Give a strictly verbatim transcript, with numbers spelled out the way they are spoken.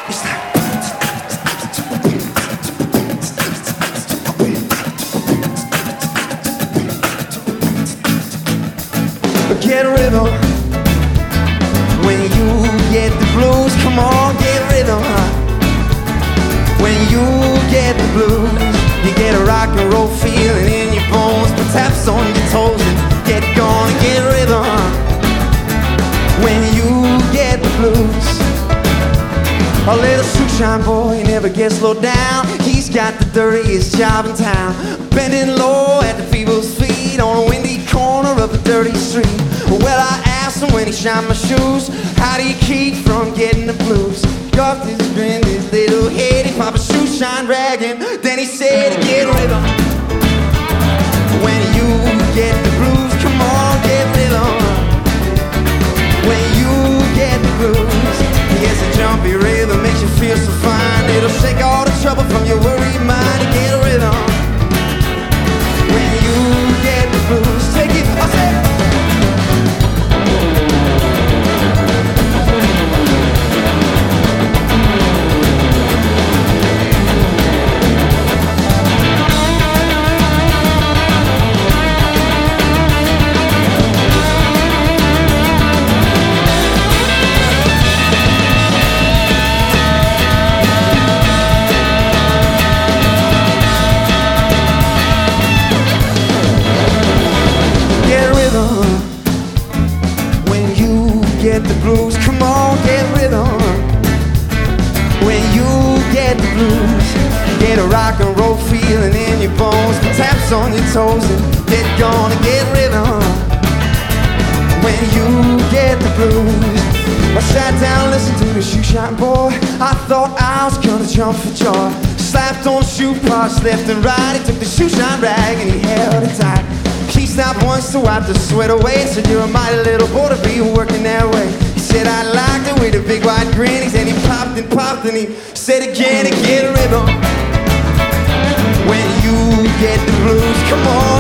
It's like get rhythm when you get the blues. Come on, get rhythm. When you get the blues, you get a rock and roll feeling in your bones. Put taps on your toes and get going, get rhythm. When you get the blues, a little shoeshine boy never gets slowed down. He's got the dirtiest job in town, bending low at the people's feet on a windy corner of a dirty street. Well, I asked him when he shined my shoes, how do you keep from getting the blues? He cocked his grin, his little head, he popped a shoe shine ragging. Then he said, get rhythm. When you get the blues, come on, get rhythm. When you get the blues, yes, a jumpy rhythm makes you feel so fine. It'll shake all the trouble from your worried mind. To get rhythm. When you get the blues, take it, I said. Get the blues, come on, get rhythm. When you get the blues, get a rock and roll feeling in your bones. Put taps on your toes and get gonna get rhythm. When you get the blues, I sat down and listened to the shoe shine boy. I thought I was gonna jump for joy. Slapped on shoe polish left and right. He took the shoe shine rag and he held it tight. He stopped once to wipe the sweat away. Said, you're a mighty little boy to be working that way. He said, I liked it with a big white grin. He said, he popped and popped and he said again, to get rhythm. When you get the blues, come on.